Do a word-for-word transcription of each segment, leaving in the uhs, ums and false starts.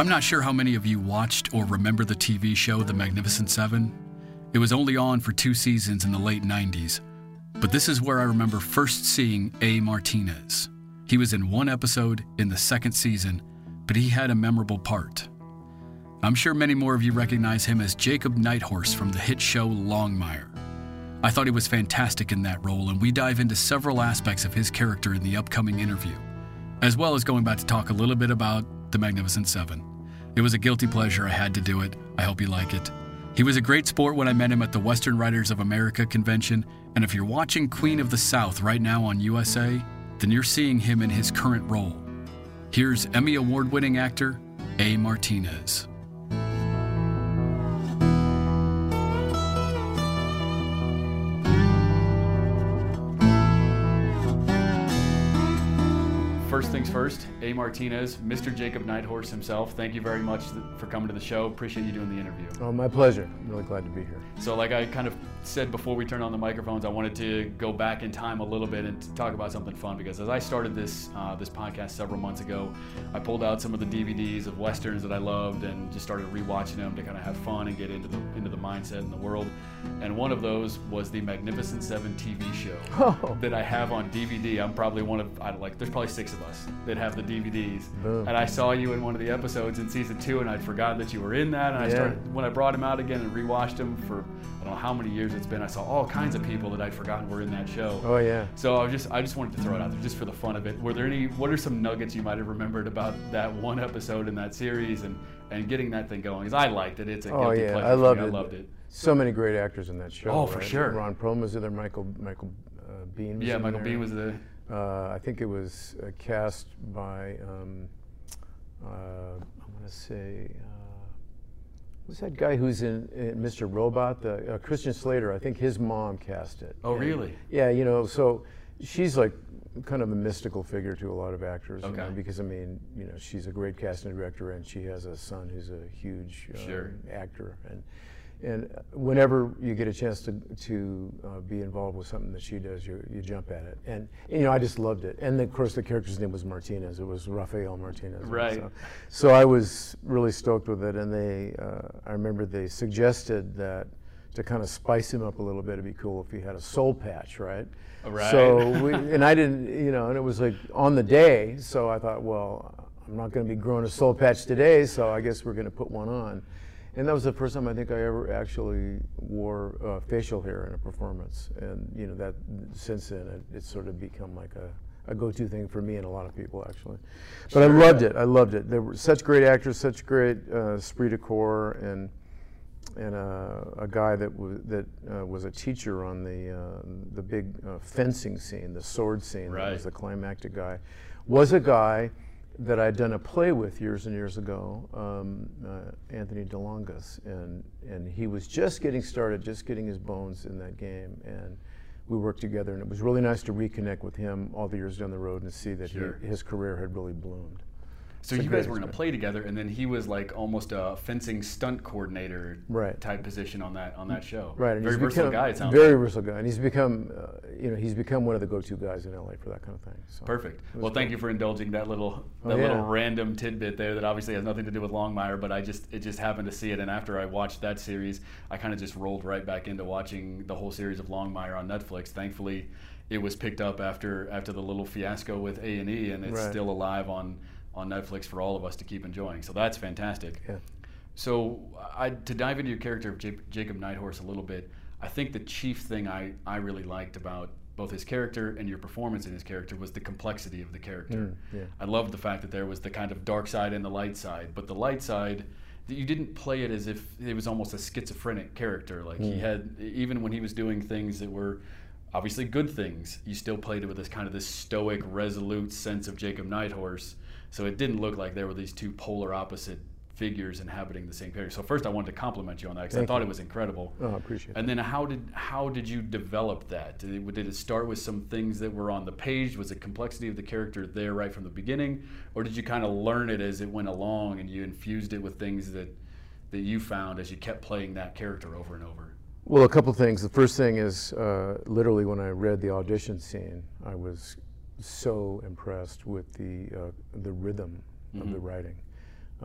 I'm not sure how many of you watched or remember the T V show The Magnificent Seven. It was only on for two seasons in the late nineties, but this is where I remember first seeing A. Martinez. He was in one episode in the second season, but he had a memorable part. I'm sure many more of you recognize him as Jacob Nighthorse from the hit show Longmire. I thought he was fantastic in that role, and we dive into several aspects of his character in the upcoming interview, as well as going back to talk a little bit about The Magnificent Seven. It was a guilty pleasure. I had to do it. I hope you like it. He was a great sport when I met him at the Western Writers of America convention, and if you're watching Queen of the South right now on U S A, then you're seeing him in his current role. Here's Emmy Award-winning actor A. Martinez. First things first, A. Martinez, Mister Jacob Nighthorse himself, thank you very much for coming to the show. Appreciate you doing the interview. Oh, my pleasure. I'm really glad to be here. So like I kind of said before we turned on the microphones, I wanted to go back in time a little bit and talk about something fun, because as I started this uh, this podcast several months ago, I pulled out some of the D V Ds of Westerns that I loved and just started rewatching them to kind of have fun and get into the into the mindset and the world. And one of those was the Magnificent Seven T V show oh. that I have on D V D. I'm probably one of, I don't like, there's probably six of us that have the D V Ds. Boom. And I saw you in one of the episodes in season two, and I'd forgotten that you were in that. And I yeah. started, when I brought him out again and rewatched him for, I don't know how many years it's been, I saw all kinds of people that I'd forgotten were in that show. Oh yeah. So I was just, I just wanted to throw it out there just for the fun of it. Were there any, what are some nuggets you might have remembered about that one episode in that series and, and getting that thing going? Because I liked it. It's a oh, guilty yeah. pleasure. I loved me. it. I loved it. So many great actors in that show. Oh, for right? sure. Ron Perlman was there. Michael Michael uh, Biehn was Yeah, in Michael there. Biehn was the. Uh, I think it was uh, cast by. Um, uh, I'm gonna say. Uh, who's that guy who's in, in Mister Robot? The uh, Christian Slater. I think his mom cast it. Oh, and, really? Yeah, you know. So she's like kind of a mystical figure to a lot of actors. Okay. You know, because I mean, you know, she's a great casting director, and she has a son who's a huge uh, Sure. actor, and. And whenever you get a chance to to uh, be involved with something that she does, you you jump at it. And, and you know, I just loved it. And of course, the character's name was Martinez. It was Rafael Martinez. Right. So, so I was really stoked with it. And they, uh, I remember they suggested that to kind of spice him up a little bit, it'd be cool if he had a soul patch, right? Right. So we, and I didn't, you know, and it was like on the day. So I thought, well, I'm not going to be growing a soul patch today, so I guess we're going to put one on. And that was the first time I think I ever actually wore uh, facial hair in a performance. And you know, that since then it, it's sort of become like a, a go-to thing for me and a lot of people actually. But sure, I loved yeah. it. I loved it. There were such great actors, such great uh, esprit de corps, and and uh, a guy that was that uh, was a teacher on the uh, the big uh, fencing scene, the sword scene. Right. That was the climactic guy. Was a guy that I'd done a play with years and years ago, um, uh, Anthony DeLongus, and and he was just getting started, just getting his bones in that game, and we worked together, and it was really nice to reconnect with him all the years down the road and see that Sure. he, his career had really bloomed. So you guys were going to play together, and then he was like almost a fencing stunt coordinator right. type position on that on that show. Right, and very he's versatile become, guy. It sounds very like. versatile guy, and he's become, uh, you know, he's become one of the go-to guys in L A for that kind of thing. So Perfect. Well, thank you for indulging that little that oh, yeah. little random tidbit there that obviously has nothing to do with Longmire, but I just it just happened to see it, and after I watched that series, I kind of just rolled right back into watching the whole series of Longmire on Netflix. Thankfully, it was picked up after after the little fiasco with A and E, and it's right. still alive on. on Netflix for all of us to keep enjoying. So that's fantastic. Yeah. So I, to dive into your character of J- Jacob Nighthorse a little bit, I think the chief thing I, I really liked about both his character and your performance in his character was the complexity of the character. Mm, yeah. I loved the fact that there was the kind of dark side and the light side, but the light side, you didn't play it as if it was almost a schizophrenic character. Like mm. he had, even when he was doing things that were obviously good things, you still played it with this kind of this stoic, resolute sense of Jacob Nighthorse. So it didn't look like there were these two polar opposite figures inhabiting the same character. So first I wanted to compliment you on that because I thought you. it was incredible. Oh, I appreciate it. And then how did how did you develop that? Did it, did it start with some things that were on the page? Was the complexity of the character there right from the beginning? Or did you kind of learn it as it went along and you infused it with things that, that you found as you kept playing that character over and over? Well, a couple things. The first thing is uh, literally when I read the audition scene, I was so impressed with the uh, the rhythm mm-hmm. of the writing.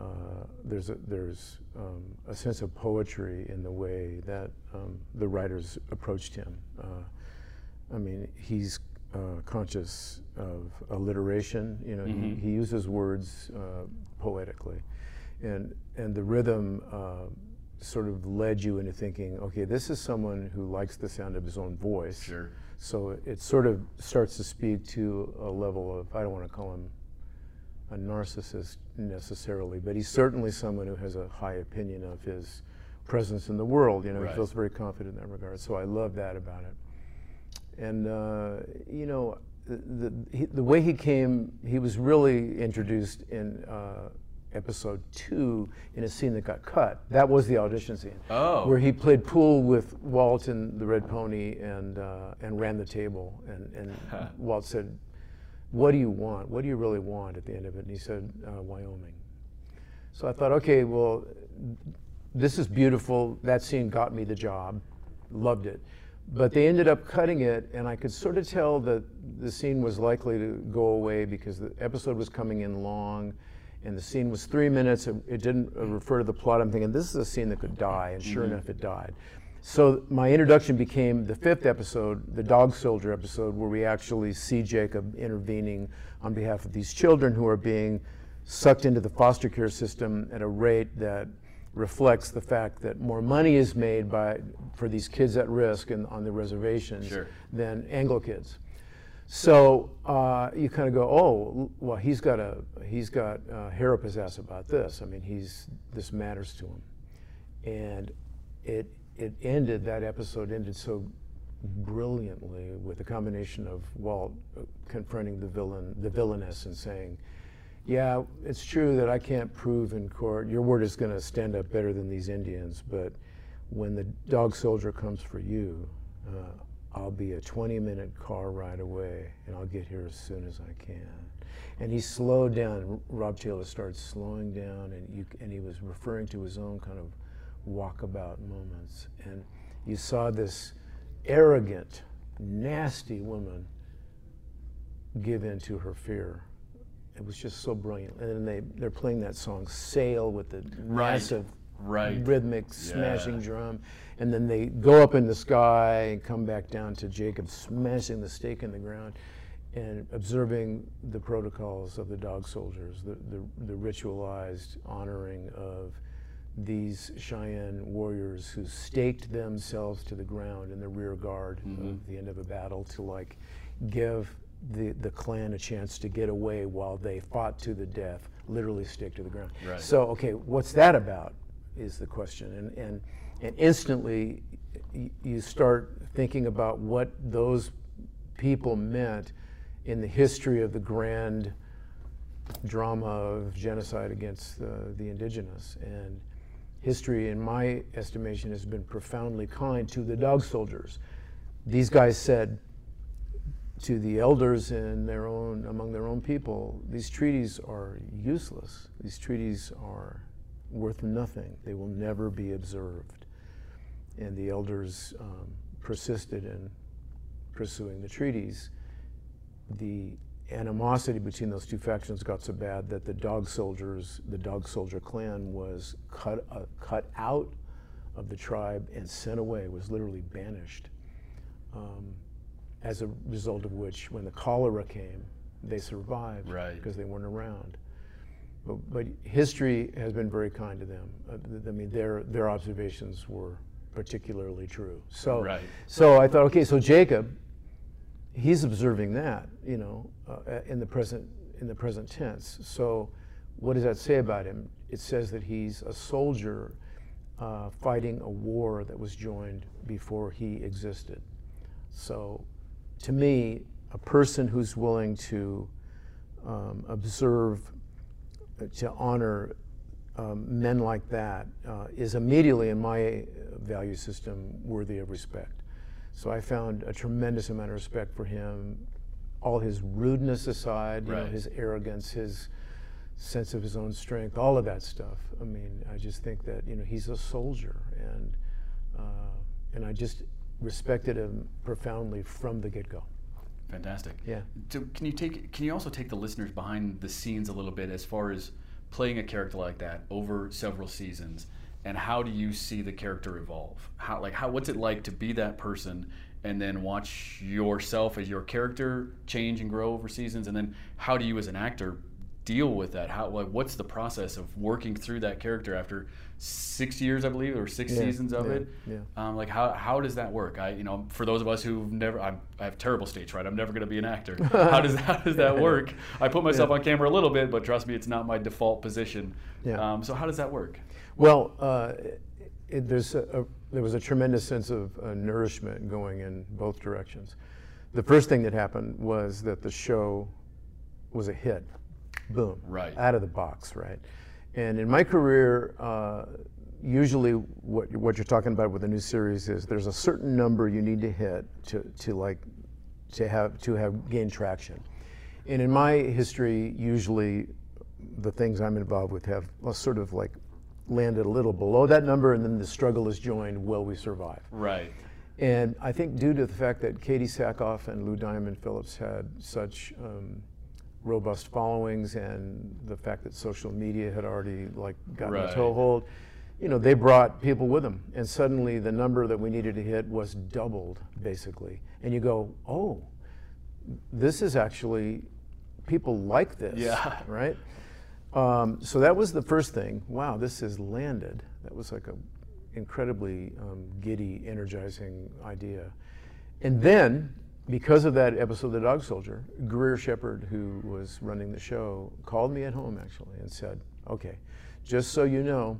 uh, there's a, there's um, a sense of poetry in the way that um, the writers approached him. Uh, I mean, he's uh, conscious of alliteration. You know, mm-hmm. he, he uses words uh, poetically, and and the rhythm uh, sort of led you into thinking, okay, this is someone who likes the sound of his own voice. Sure. So it sort of starts to speak to a level of, I don't want to call him a narcissist necessarily, but he's certainly someone who has a high opinion of his presence in the world. You know, right. he feels very confident in that regard. So I love that about it. And uh, you know, the the, he, the way he came, he was really introduced in uh, episode two in a scene that got cut. That was the audition scene, oh. where he played pool with Walt and the Red Pony and uh, and ran the table. And and Walt said, "What do you want? What do you really want at the end of it?" And he said, uh, "Wyoming." So I thought, okay, well, this is beautiful. That scene got me the job. Loved it. But they ended up cutting it, and I could sort of tell that the scene was likely to go away because the episode was coming in long, and the scene was three minutes. It, it didn't uh, refer to the plot. I'm thinking, this is a scene that could die, and sure mm-hmm. enough, it died. So my introduction became the fifth episode, the Dog Soldier episode, where we actually see Jacob intervening on behalf of these children who are being sucked into the foster care system at a rate that reflects the fact that more money is made by for these kids at risk and on the reservations sure. than Anglo kids. So uh, you kind of go, oh, well, he's got a he's got uh, hair up his ass about this. I mean, he's this matters to him, and it it ended. That episode ended so brilliantly with a combination of Walt confronting the villain, the villainess, and saying, yeah, it's true that I can't prove in court, your word is going to stand up better than these Indians, but when the Dog Soldier comes for you, uh, I'll be a twenty minute car ride away, and I'll get here as soon as I can. And he slowed down. Rob Taylor started slowing down, and, you, and he was referring to his own kind of walkabout moments. And you saw this arrogant, nasty woman give in to her fear. It was just so brilliant. And then they, they're playing that song, Sail, with the right. massive right. rhythmic yeah. smashing drum. And then they go up in the sky and come back down to Jacob smashing the stake in the ground and observing the protocols of the Dog Soldiers, the, the, the ritualized honoring of these Cheyenne warriors who staked themselves to the ground in the rear guard mm-hmm. of the end of a battle to like give the, the clan a chance to get away while they fought to the death, literally staked to the ground. Right. So, okay, what's that about is the question. And, and, and instantly y- you start thinking about what those people meant in the history of the grand drama of genocide against uh, the indigenous. And history, in my estimation, has been profoundly kind to the Dog Soldiers. These guys said to the elders in their own, among their own people, these treaties are useless. These treaties are worth nothing. They will never be observed. And the elders um, persisted in pursuing the treaties. The animosity between those two factions got so bad that the Dog Soldiers, the Dog Soldier clan was cut, uh, cut out of the tribe and sent away, was literally banished. Um, as a result of which, when the cholera came, they survived right. because they weren't around. But, but history has been very kind to them. Uh, I mean, their their observations were particularly true. So, right. so I thought, okay, so Jacob, he's observing that, you know, uh, in the present in the present tense. So, what does that say about him? It says that he's a soldier uh, fighting a war that was joined before he existed. So, to me, a person who's willing to um, observe, to honor um, men like that uh, is immediately, in my value system, worthy of respect. So I found a tremendous amount of respect for him, all his rudeness aside, you right. know, his arrogance, his sense of his own strength, all of that stuff. I mean, I just think that, you know, he's a soldier, and uh, and I just respected him profoundly from the get-go. Fantastic. Yeah. So can you take? Can you also take the listeners behind the scenes a little bit as far as playing a character like that over several seasons, and how do you see the character evolve? How like how what's it like to be that person and then watch yourself as your character change and grow over seasons, and then how do you as an actor deal with that? How like what's the process of working through that character after six years, I believe, or six yeah, seasons of yeah, it? Yeah. Um, like how how does that work? I you know for those of us who've never, I'm, I have terrible stage fright. I'm never going to be an actor. How does how does that work? I put myself yeah. on camera a little bit, but trust me, it's not my default position. Yeah. Um, so how does that work? Well, uh, it, there's a, a, there was a tremendous sense of uh, nourishment going in both directions. The first thing that happened was that the show was a hit. Boom, right out of the box, right? And in my career, uh, usually what what you're talking about with a new series is there's a certain number you need to hit to to like to have to have gain traction. And in my history, usually the things I'm involved with have sort of like landed a little below that number, and then the struggle is joined. Will we survive? Right. And I think due to the fact that Katie Sackhoff and Lou Diamond Phillips had such um, robust followings, and the fact that social media had already like gotten right. a toehold, you know, they brought people with them, and suddenly the number that we needed to hit was doubled, basically. And you go, oh, this is actually, people like this, yeah. right? Um, so that was the first thing. Wow, this has landed. That was like a incredibly um, giddy, energizing idea. And then, because of that episode of The Dog Soldier, Greer Shepard, who was running the show, called me at home actually and said, okay, just so you know,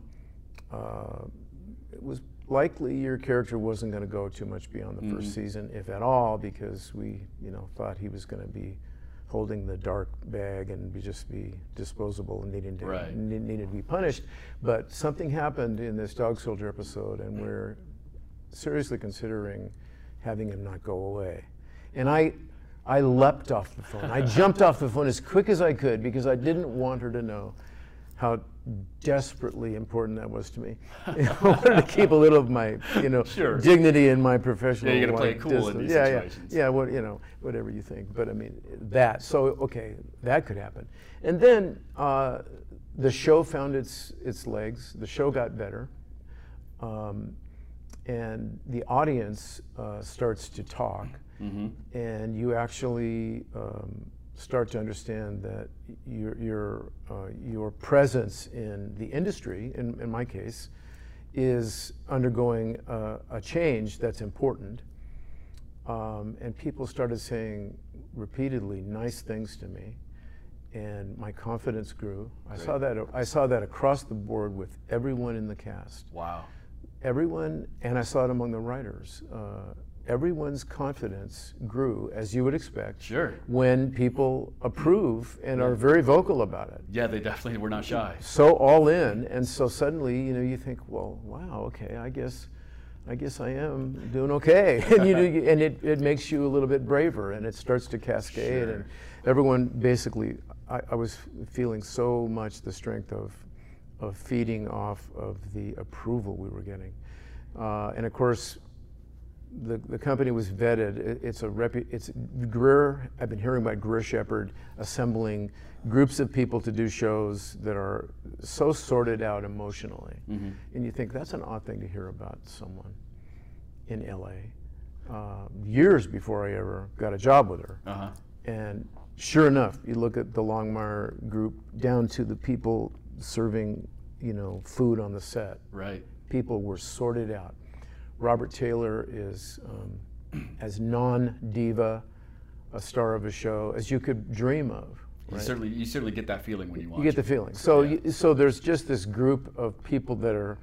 uh, it was likely your character wasn't going to go too much beyond the mm-hmm. first season, if at all, because we, you know, thought he was going to be holding the dark bag and be just be disposable and needing to right. ne- needed to be punished. But something happened in this Dog Soldier episode, and we're seriously considering having him not go away. And I, I leapt off the phone. I jumped off the phone as quick as I could because I didn't want her to know how desperately important that was to me. You know, I wanted to keep a little of my, you know, sure. dignity in my professional. Yeah, you got to play it like, cool distance. in these yeah, situations. Yeah, yeah. What you know, whatever you think. But I mean, that. So okay, that could happen. And then uh, the show found its its legs. The show got better, um, and the audience uh, starts to talk, mm-hmm. and you actually. Um, start to understand that your your uh, your presence in the industry, in, in my case, is undergoing uh, a change that's important. Um, and people started saying repeatedly nice things to me, and my confidence grew. I Great. saw that I saw that across the board with everyone in the cast. Wow. Everyone, and I saw it among the writers. Uh, Everyone's confidence grew, as you would expect, sure. when people approve and yeah. are very vocal about it. Yeah, they definitely were not shy. So all in, and so suddenly, you know, you think, well, wow, okay, I guess, I guess I am doing okay, and you do, and it, it makes you a little bit braver, and it starts to cascade, sure. and everyone basically, I, I was feeling so much the strength of, of feeding off of the approval we were getting, uh, and of course. The, the company was vetted. It, it's a repu- it's Greer. I've been hearing about Greer Shepard assembling groups of people to do shows that are so sorted out emotionally, mm-hmm. and you think that's an odd thing to hear about someone in L A. Uh, years before I ever got a job with her, uh-huh. and sure enough, you look at the Longmire group down to the people serving, you know, food on the set. Right. People were sorted out. Robert Taylor is um, as non-diva a star of a show as you could dream of. You right? certainly, you certainly get that feeling when you watch. You get the it. feeling. So, yeah. you, so there's just this group of people that are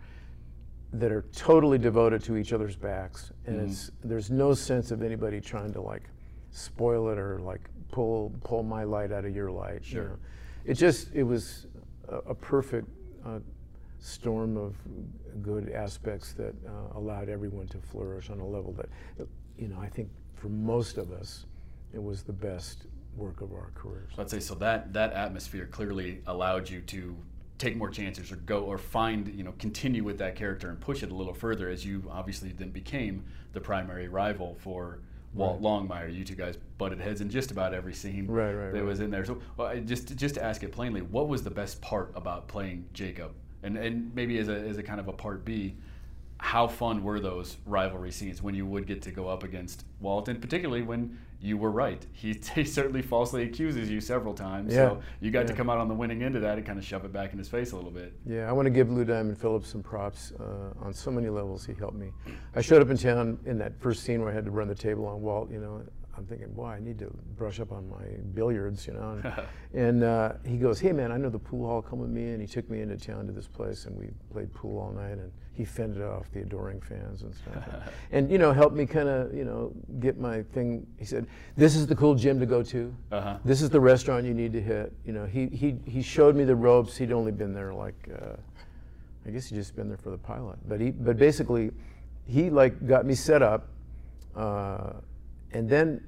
that are totally devoted to each other's backs, and mm-hmm. it's there's no sense of anybody trying to like spoil it or like pull pull my light out of your light. Sure. You know? It just it was a, a perfect. Uh, storm of good aspects that uh, allowed everyone to flourish on a level that, you know, I think for most of us, it was the best work of our careers. So I'd say so that that atmosphere clearly allowed you to take more chances or go or find, you know, continue with that character and push it a little further as you obviously then became the primary rival for Walt Longmire. You two guys butted heads in just about every scene right, right, that right. was in there. So, well, I just just to ask it plainly, what was the best part about playing Jacob? And and maybe as a as a kind of a part B, how fun were those rivalry scenes when you would get to go up against Walt, and particularly when you were right? He, he certainly falsely accuses you several times, yeah. so you got yeah. to come out on the winning end of that and kind of shove it back in his face a little bit. Yeah, I want to give Lou Diamond Phillips some props uh, on so many levels. He helped me. I showed up in town in that first scene where I had to run the table on Walt, you know. I'm thinking, boy, I need to brush up on my billiards, you know. And, and uh, he goes, hey man, I know the pool hall, come with me. And he took me into town to this place and we played pool all night, and he fended off the adoring fans and stuff. and, and, you know, helped me kind of, you know, get my thing. He said, this is the cool gym to go to. Uh-huh. This is the restaurant you need to hit. You know, he, he, he showed me the ropes. He'd only been there like, uh, I guess he'd just been there for the pilot. But he, but basically, he like got me set up. Uh, And then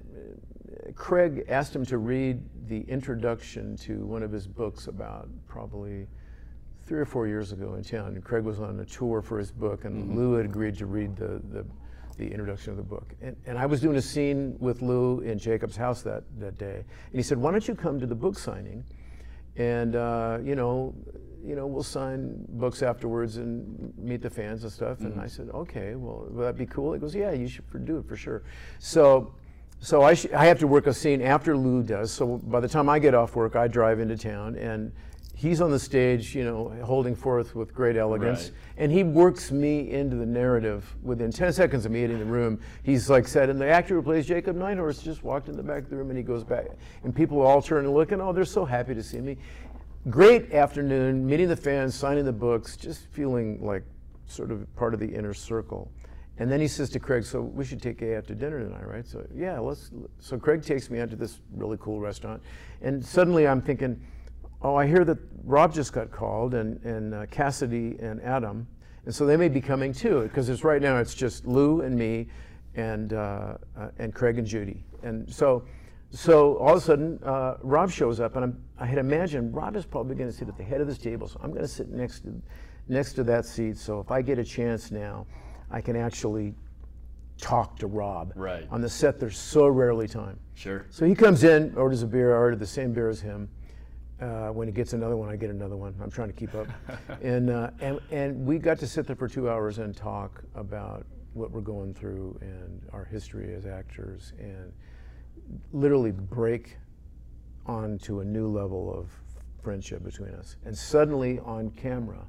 Craig asked him to read the introduction to one of his books about probably three or four years ago in town. And Craig was on a tour for his book, and mm-hmm. Lou had agreed to read the, the, the introduction of the book. And, and I was doing a scene with Lou in Jacob's house that, that day. And he said, why don't you come to the book signing? And, uh, you know, you know, we'll sign books afterwards and meet the fans and stuff. Mm-hmm. And I said, okay, well, will that be cool? He goes, yeah, you should do it for sure. So, so I, sh I have to work a scene after Lou does. So by the time I get off work, I drive into town, and he's on the stage, you know, holding forth with great elegance. Right. And he works me into the narrative within ten seconds of me hitting the room. He's like said, and the actor who plays Jacob Nighthorse just walked in the back of the room, and he goes back, and people all turn and look, and oh, they're so happy to see me. Great afternoon, meeting the fans, signing the books, just feeling like sort of part of the inner circle. And then he says to Craig, so we should take A out to dinner tonight, right? So yeah, let's. So Craig takes me out to this really cool restaurant, and suddenly I'm thinking, oh, I hear that Rob just got called, and, and uh, Cassidy and Adam, and so they may be coming too, because it's right now it's just Lou and me, and uh, uh, and Craig and Judy, and so. So all of a sudden, uh, Rob shows up, and I'm, I had imagined Rob is probably going to sit at the head of this table, so I'm going to sit next to, next to that seat. So if I get a chance now, I can actually talk to Rob. Right. On the set, there's so rarely time. Sure. So he comes in, orders a beer. I order the same beer as him. Uh, when he gets another one, I get another one. I'm trying to keep up. and, uh, and and we got to sit there for two hours and talk about what we're going through and our history as actors, and literally break onto a new level of friendship between us. And suddenly on camera,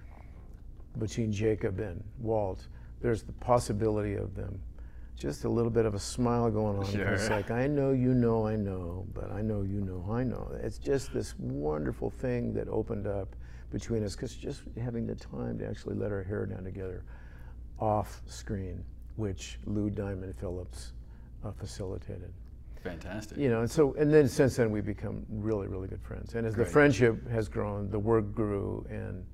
between Jacob and Walt, there's the possibility of them just a little bit of a smile going on. Sure. It's like, I know you know I know, but I know you know I know. It's just this wonderful thing that opened up between us, because just having the time to actually let our hair down together off screen, which Lou Diamond Phillips uh, facilitated. Fantastic. You know, and so, and then since then we've become really, really good friends. And as Great. the friendship has grown, the work grew, and,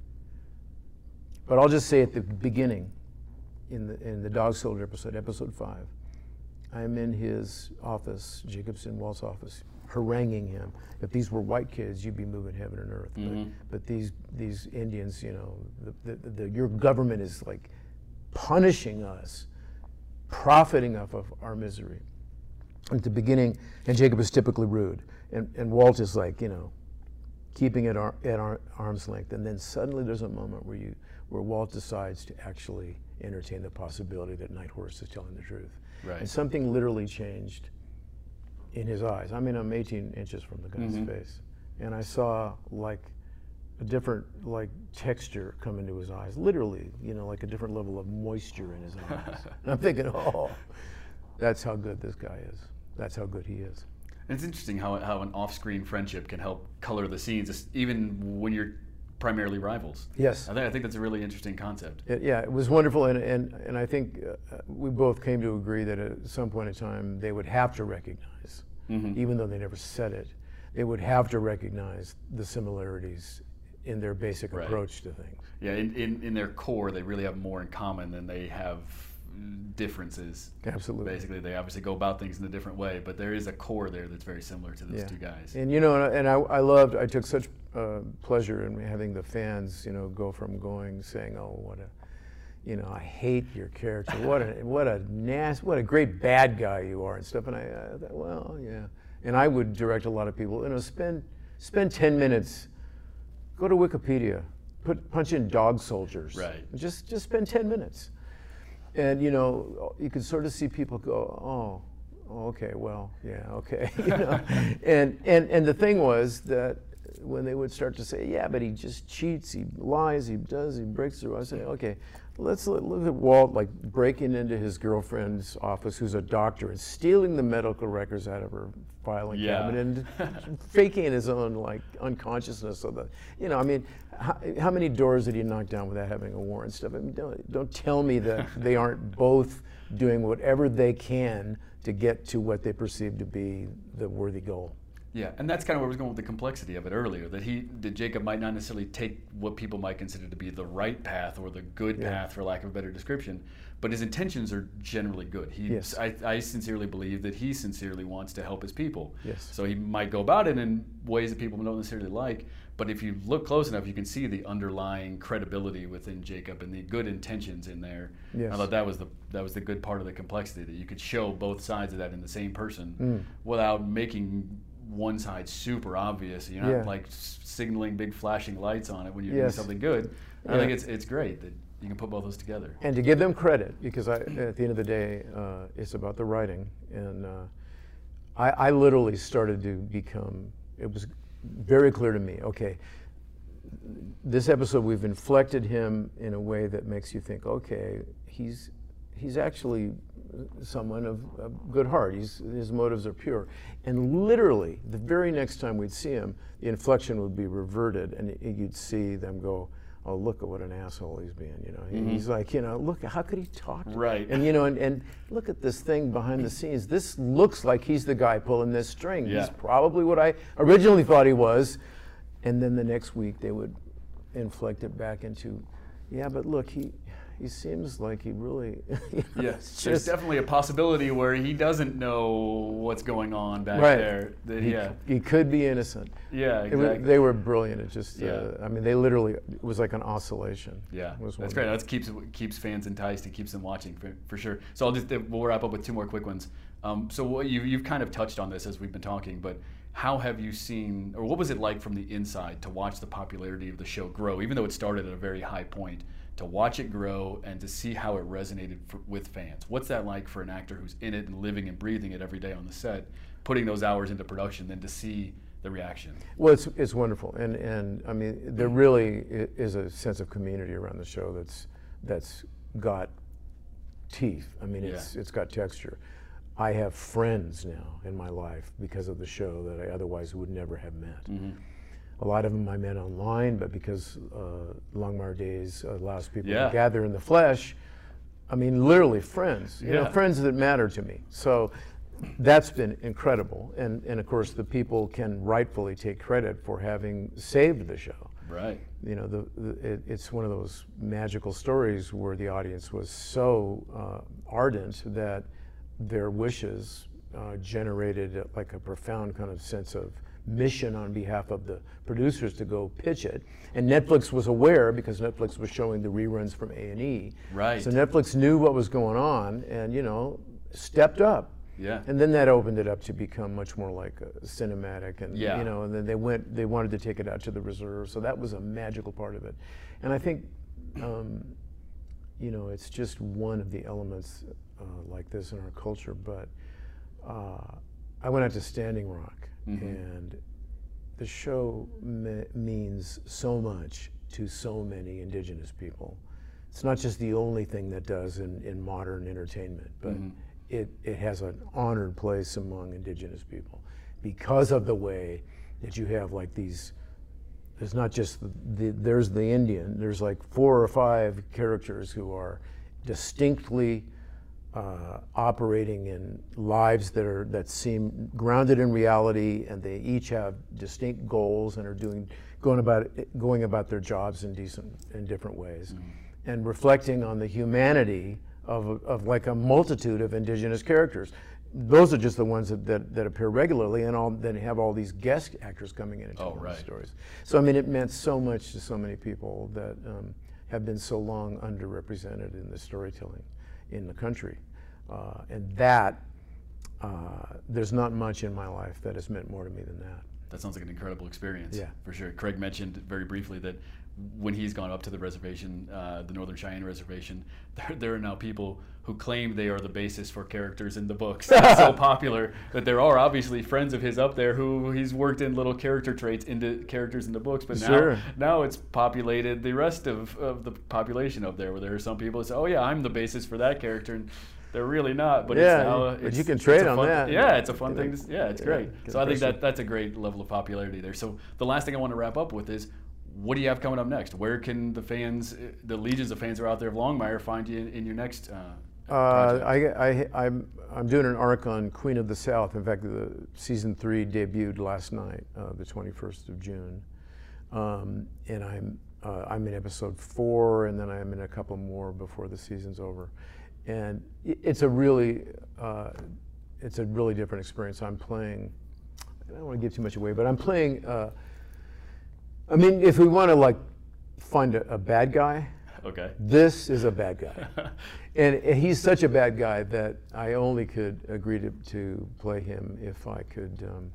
but I'll just say at the beginning, in the, in the Dog Soldier episode, episode five, I'm in his office, Jacobson Walt's office, haranguing him. If these were white kids, you'd be moving heaven and earth. Mm-hmm. But, but these, these Indians, you know, the, the, the, your government is like punishing us, profiting off of our misery. At the beginning, and Jacob is typically rude, and, and Walt is like, you know, keeping it ar at ar arm's length, and then suddenly there's a moment where you, where Walt decides to actually entertain the possibility that Nighthorse is telling the truth. Right. And something literally changed in his eyes. I mean, I'm eighteen inches from the guy's mm-hmm. face, and I saw like a different like texture come into his eyes, literally, you know, like a different level of moisture in his eyes. And I'm thinking, oh, that's how good this guy is. That's how good he is. And it's interesting how, how an off-screen friendship can help color the scenes, even when you're primarily rivals. Yes. I think, I think that's a really interesting concept. It, yeah, it was wonderful, and, and, and I think uh, we both came to agree that at some point in time they would have to recognize, mm-hmm. even though they never said it, they would have to recognize the similarities in their basic right. approach to things. Yeah, in, in, in their core, they really have more in common than they have differences. Absolutely. Basically, they obviously go about things in a different way, but there is a core there that's very similar to those yeah. two guys. And you know, and I, I loved, I took such uh, pleasure in having the fans, you know, go from going, saying, oh, what a, you know, I hate your character. What a what a nasty, what a great bad guy you are and stuff. And I, I thought, well, yeah. And I would direct a lot of people, you know, spend spend ten minutes, go to Wikipedia, put punch in dog soldiers. Right. Just just spend ten minutes. And you know, you could sort of see people go, oh, oh okay, well, yeah, okay. you know? and and and the thing was that when they would start to say, yeah, but he just cheats, he lies, he does, he breaks through, I say, okay, let's look, look at Walt like breaking into his girlfriend's office, who's a doctor, and stealing the medical records out of her filing yeah. cabinet and faking his own like unconsciousness of the, you know, I mean, how, how many doors did he knock down without having a warrant stuff? I mean, don't, don't tell me that they aren't both doing whatever they can to get to what they perceive to be the worthy goal. Yeah, and that's kind of where I was going with the complexity of it earlier, that he, that Jacob might not necessarily take what people might consider to be the right path or the good yeah. path, for lack of a better description, but his intentions are generally good. He, yes. I, I sincerely believe that he sincerely wants to help his people. Yes. So he might go about it in ways that people don't necessarily like, but if you look close enough, you can see the underlying credibility within Jacob and the good intentions in there. Yes. I thought that was the that was the good part of the complexity, that you could show both sides of that in the same person mm. without making one side super obvious. You're not yeah. like signaling big flashing lights on it when you're yes. doing something good. Yeah. I think it's it's great that you can put both those together. And to give them credit, because I, at the end of the day, uh, it's about the writing. And uh, I, I literally started to become, it was very clear to me, okay, this episode we've inflected him in a way that makes you think, okay, he's he's actually someone of, of good heart. He's, his motives are pure. And literally, the very next time we'd see him, the inflection would be reverted, and you'd see them go, oh, look at what an asshole he's being, you know. Mm-hmm. He's like, you know, look, how could he talk? Right. And, you know, and, and look at this thing behind the scenes. This looks like he's the guy pulling this string. Yeah. He's probably what I originally thought he was. And then the next week, they would inflect it back into, yeah, but look, he... he seems like he really, you know, yes, there's definitely a possibility where he doesn't know what's going on back right. there. That, he, yeah, he could be innocent. Yeah, exactly. Was, they were brilliant. It just, yeah. uh, I mean, they literally, it was like an oscillation. Yeah, it was that's great. That keeps keeps fans enticed. It keeps them watching for, for sure. So I'll just we'll wrap up with two more quick ones. Um, so what you you've kind of touched on this as we've been talking, but how have you seen, or what was it like from the inside to watch the popularity of the show grow, even though it started at a very high point? To watch it grow and to see how it resonated for, with fans. What's that like for an actor who's in it and living and breathing it every day on the set, putting those hours into production, then to see the reaction? Well, it's it's wonderful, and and I mean, there really is a sense of community around the show that's that's got teeth. I mean, it's yeah. it's got texture. I have friends now in my life because of the show that I otherwise would never have met. Mm-hmm. A lot of them I met online, but because uh, Longmire Days allows people yeah. to gather in the flesh, I mean, literally friends, you yeah. know, friends that matter to me. So that's been incredible. And, and of course, the people can rightfully take credit for having saved the show. Right. You know, the, the, it, it's one of those magical stories where the audience was so uh, ardent that their wishes uh, generated like a profound kind of sense of mission on behalf of the producers to go pitch it. And Netflix was aware because Netflix was showing the reruns from A and E. Right. So Netflix knew what was going on and, you know, stepped up. Yeah. And then that opened it up to become much more like a cinematic, and yeah. you know, and then they went, they wanted to take it out to the reserve. So that was a magical part of it. And I think, um, you know, it's just one of the elements uh, like this in our culture. But uh, I went out to Standing Rock. Mm-hmm. And the show me- means so much to so many indigenous people. It's not just the only thing that does in, in modern entertainment, but mm-hmm. it, it has an honored place among indigenous people because of the way that you have like these, there's not just the, the there's the Indian, there's like four or five characters who are distinctly Uh, operating in lives that are that seem grounded in reality, and they each have distinct goals and are doing going about going about their jobs in decent in different ways, mm-hmm. and reflecting on the humanity of of like a multitude of indigenous characters. Those are just the ones that, that, that appear regularly, and all then have all these guest actors coming in and telling oh, right. stories. So I mean, it meant so much to so many people that um, have been so long underrepresented in the storytelling in the country. Uh, and that, uh, there's not much in my life that has meant more to me than that. That sounds like an incredible experience. Yeah. For sure. Craig mentioned very briefly that when he's gone up to the reservation, uh, the Northern Cheyenne Reservation, there, there are now people who claim they are the basis for characters in the books. It's so popular that there are obviously friends of his up there who he's worked in little character traits into characters in the books, but now Sure. now it's populated the rest of, of the population up there, where there are some people that say, oh yeah, I'm the basis for that character, and they're really not. But Yeah, it's now, but it's, you can it's trade a on fun, that. Yeah, it's a fun thing. To, yeah, it's Yeah, great. get So I think impressive. that that's a great level of popularity there. So the last thing I want to wrap up with is, what do you have coming up next? Where can the fans, the legions of fans who are out there of Longmire, find you in, in your next uh, Uh, project? I, I, I'm, I'm doing an arc on Queen of the South. In fact, the season three debuted last night, uh, the twenty-first of June. Um, and I'm, uh, I'm in episode four, and then I'm in a couple more before the season's over. And it- it's a really, uh, it's a really different experience. I'm playing, I don't want to give too much away, but I'm playing, uh, I mean, if we want to like find a, a bad guy, Okay. this is a bad guy. And he's such a bad guy that I only could agree to, to play him if I could um,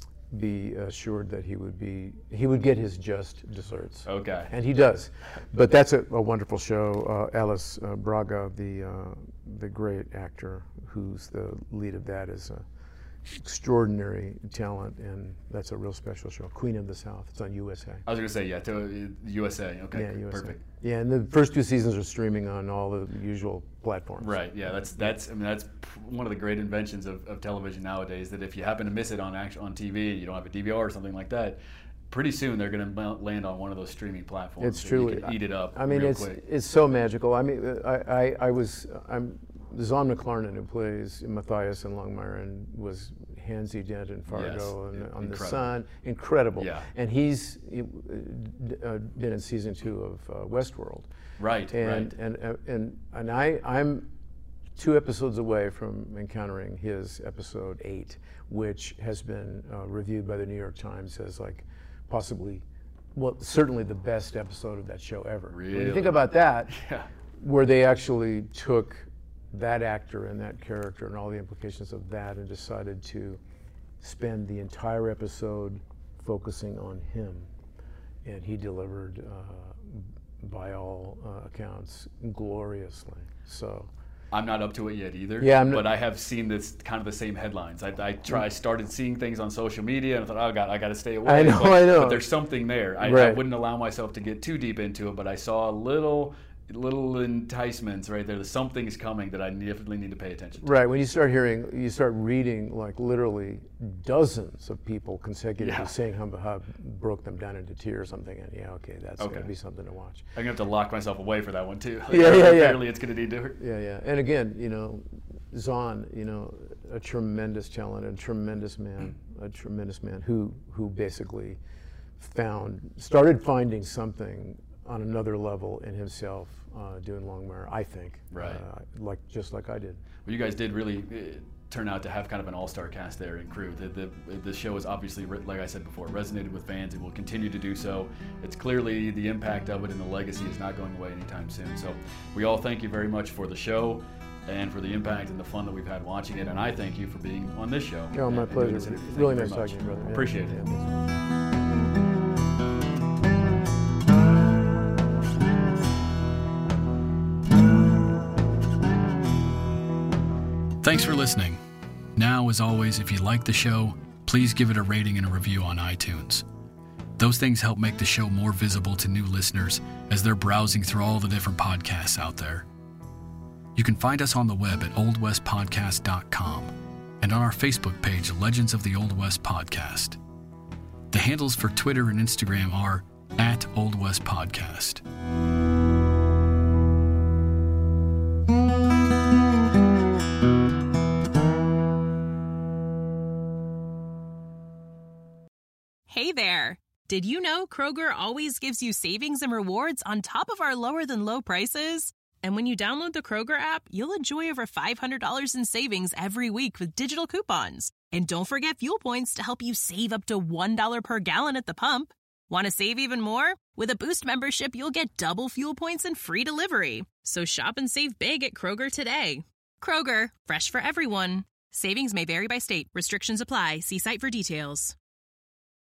be assured that he would be, he would get his just desserts. Okay. And he does. But that's a, a wonderful show. Uh, Alice uh, Braga, the, uh, the great actor who's the lead of that, is a extraordinary talent, and that's a real special show. Queen of the South. It's on U S A. I was going to say, yeah, to uh, U S A. Okay, Yeah, U S A. perfect. Yeah, and the first two seasons are streaming on all the usual platforms. Right. Yeah. That's that's. I mean, that's one of the great inventions of, of television nowadays. That if you happen to miss it on act- on T V, you don't have a D V R or something like that, pretty soon they're going to land on one of those streaming platforms. It's so truly you can eat it up. I mean, real it's quick. it's so magical. I mean, I I, I was I'm Zahn McClarnon, who plays Matthias in Longmire and was Hansi Dent in Fargo Yes, and yeah, on The incredible. Sun. Incredible. Yeah. And he's uh, uh, been in season two of uh, Westworld. Right. And right. and uh, and and I I'm two episodes away from encountering his episode eight, which has been uh, reviewed by the New York Times as like possibly, well, certainly the best episode of that show ever. When you Really? think about that, Yeah. where they actually took that actor and that character and all the implications of that and decided to spend the entire episode focusing on him, and he delivered, uh, by all uh, accounts, gloriously. So. I'm not up to it yet either. Yeah, I'm not- but I have seen this kind of the same headlines. I, I try I started seeing things on social media and I thought, oh God, I got to stay away. I know, but, I know. But there's something there. I, I Right. wouldn't allow myself to get too deep into it, but I saw a little little enticements right there. There's something's coming that I definitely need to pay attention to. Right, when you start hearing, you start reading like literally dozens of people consecutively Yeah. saying how, how broke them down into tears. I'm thinking, yeah, okay, that's Okay. going to be something to watch. I'm gonna have to lock myself away for that one too. Like, Yeah, yeah, yeah. Apparently, it's gonna need to. Yeah, yeah. And again, you know, Zahn, you know, a tremendous talent, a tremendous man, a tremendous man who who basically found, started finding something on another level in himself uh, doing Longmire, I think. Right. Uh, like just like I did. Well, you guys did really uh, turn out to have kind of an all-star cast there and crew. The, the, the show has obviously, re- like I said before, resonated with fans and will continue to do so. It's clearly the impact of it and the legacy is not going away anytime soon. So we all thank you very much for the show and for the impact and the fun that we've had watching it. And I thank you for being on this show. Oh, my and doing pleasure. this interview. Thank Really you nice very much. talking to you, brother. Yeah. Appreciate it. Yeah. Thanks for listening. Now, as always, if you like the show, please give it a rating and a review on iTunes. Those things help make the show more visible to new listeners as they're browsing through all the different podcasts out there. You can find us on the web at old west podcast dot com and on our Facebook page, Legends of the Old West Podcast. The handles for Twitter and Instagram are at Old West Podcast. Hey there! Did you know Kroger always gives you savings and rewards on top of our lower than low prices? And when you download the Kroger app, you'll enjoy over five hundred dollars in savings every week with digital coupons. And don't forget fuel points to help you save up to one dollar per gallon at the pump. Want to save even more? With a Boost membership, you'll get double fuel points and free delivery. So shop and save big at Kroger today. Kroger, fresh for everyone. Savings may vary by state. Restrictions apply. See site for details.